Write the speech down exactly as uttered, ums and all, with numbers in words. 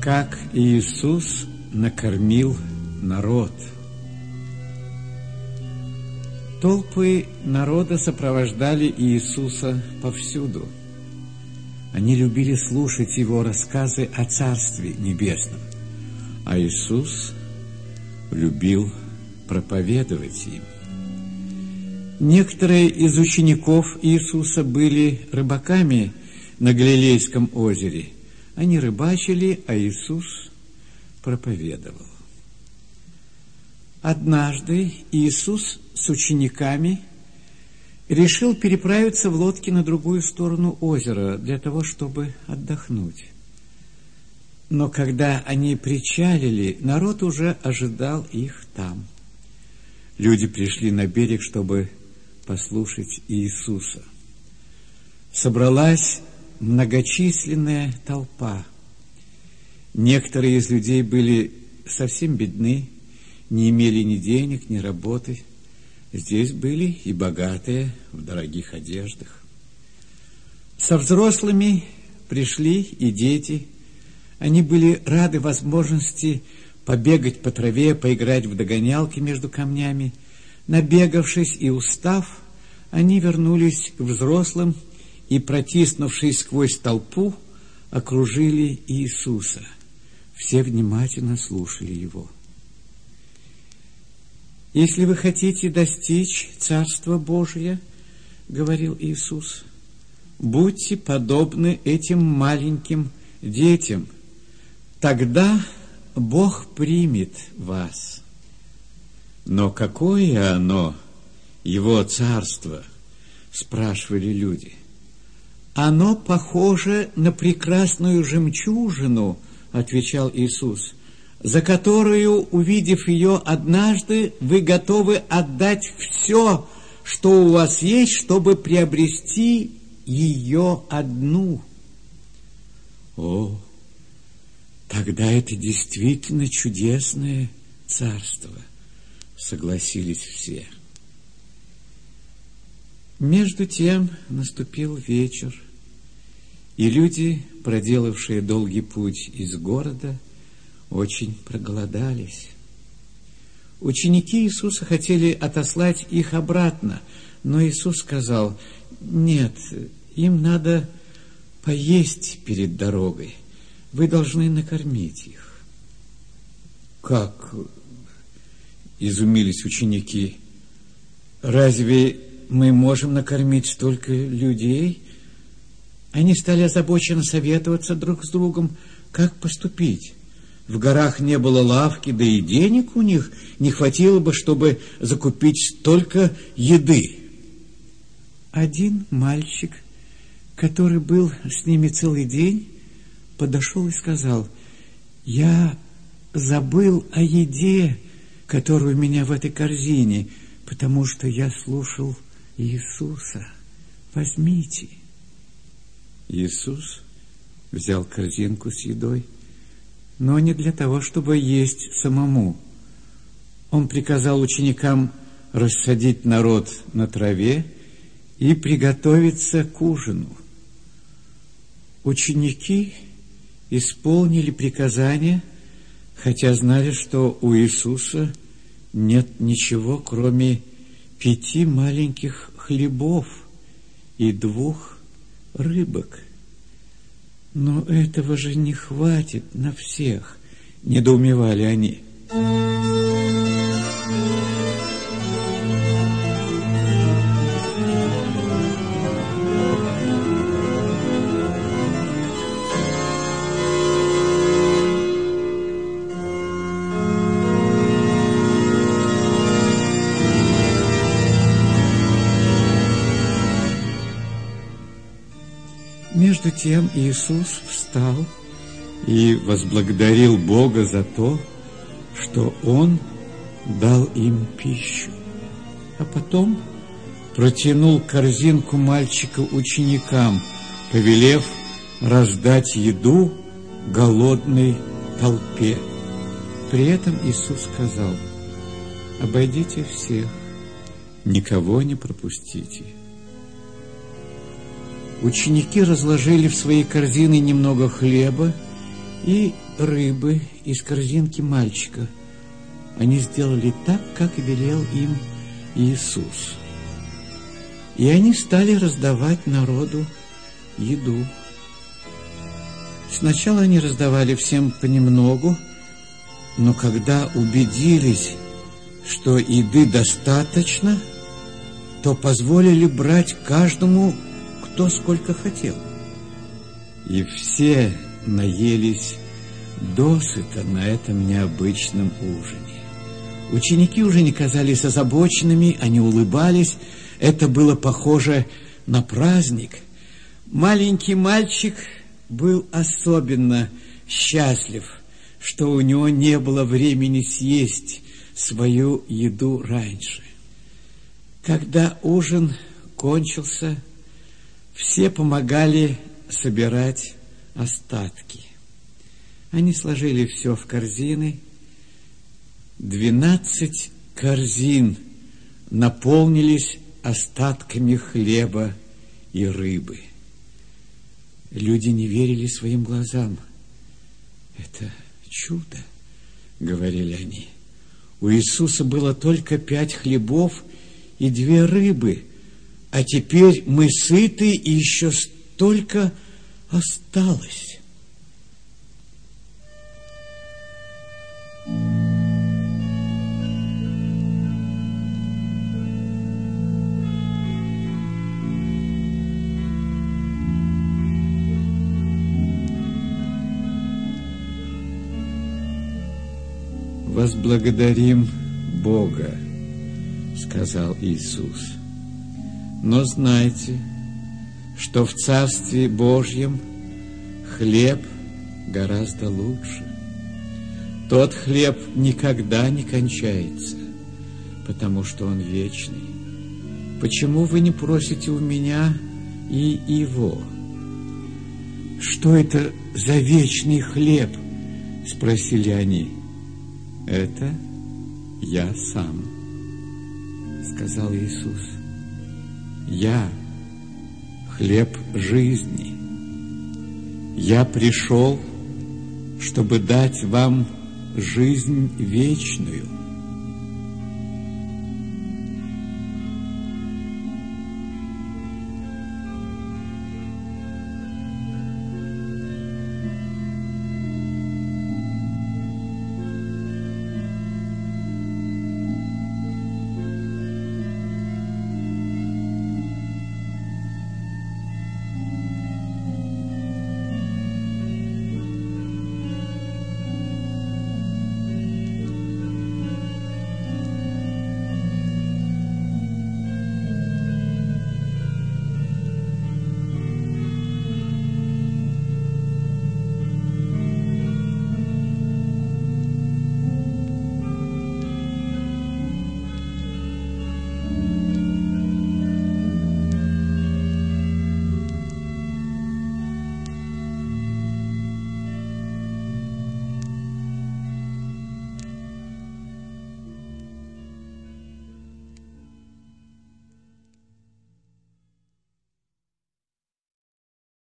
Как Иисус накормил народ. Толпы народа сопровождали Иисуса повсюду. Они любили слушать Его рассказы о Царстве Небесном, а Иисус любил проповедовать им. Некоторые из учеников Иисуса были рыбаками на Галилейском озере. Они рыбачили, а Иисус проповедовал. Однажды Иисус с учениками решил переправиться в лодке на другую сторону озера для того, чтобы отдохнуть. Но когда они причалили, народ уже ожидал их там. Люди пришли на берег, чтобы послушать Иисуса. Собралась многочисленная толпа. Некоторые из людей были совсем бедны, не имели ни денег, ни работы. Здесь были и богатые в дорогих одеждах. Со взрослыми пришли и дети. Они были рады возможности побегать по траве, поиграть в догонялки между камнями. Набегавшись и устав, они вернулись к взрослым и, протиснувшись сквозь толпу, окружили Иисуса. Все внимательно слушали Его. «Если вы хотите достичь Царства Божия, — говорил Иисус, — будьте подобны этим маленьким детям, тогда Бог примет вас». «Но какое оно, Его Царство?» — спрашивали люди. «Оно похоже на прекрасную жемчужину, — отвечал Иисус, — за которую, увидев ее однажды, вы готовы отдать все, что у вас есть, чтобы приобрести ее одну». О, тогда это действительно чудесное царство, — согласились все. Между тем наступил вечер, и люди, проделавшие долгий путь из города, очень проголодались. Ученики Иисуса хотели отослать их обратно, но Иисус сказал: «Нет, им надо поесть перед дорогой. Вы должны накормить их». «Как?» — изумились ученики. «Разве мы можем накормить столько людей?» Они стали озабоченно советоваться друг с другом, как поступить. В горах не было лавки, да и денег у них не хватило бы, чтобы закупить столько еды. Один мальчик, который был с ними целый день, подошел и сказал: «Я забыл о еде, которая у меня в этой корзине, потому что я слушал Иисуса. Возьмите». Иисус взял корзинку с едой, но не для того, чтобы есть самому. Он приказал ученикам рассадить народ на траве и приготовиться к ужину. Ученики исполнили приказание, хотя знали, что у Иисуса нет ничего, кроме пяти маленьких хлебов и двух рыбок. «Но этого же не хватит на всех», — недоумевали они. Между тем Иисус встал и возблагодарил Бога за то, что Он дал им пищу. А потом протянул корзинку мальчика ученикам, повелев раздать еду голодной толпе. При этом Иисус сказал: «Обойдите всех, никого не пропустите». Ученики разложили в свои корзины немного хлеба и рыбы из корзинки мальчика. Они сделали так, как и велел им Иисус. И они стали раздавать народу еду. Сначала они раздавали всем понемногу, но когда убедились, что еды достаточно, то позволили брать каждому, кто сколько хотел. И все наелись досыта на этом необычном ужине. Ученики уже не казались озабоченными, они улыбались. Это было похоже на праздник. Маленький мальчик был особенно счастлив, что у него не было времени съесть свою еду раньше. Когда ужин кончился, все помогали собирать остатки. Они сложили все в корзины. Двенадцать корзин наполнились остатками хлеба и рыбы. Люди не верили своим глазам. Это чудо, говорили они. У Иисуса было только пять хлебов и две рыбы, а теперь мы сыты, и еще столько осталось. «Возблагодарим Бога», — сказал Иисус. «Но знайте, что в Царстве Божьем хлеб гораздо лучше. Тот хлеб никогда не кончается, потому что он вечный. Почему вы не просите у меня и его?» «Что это за вечный хлеб?» — спросили они. «Это я сам», — сказал Иисус. «Я хлеб жизни. Я пришел, чтобы дать вам жизнь вечную.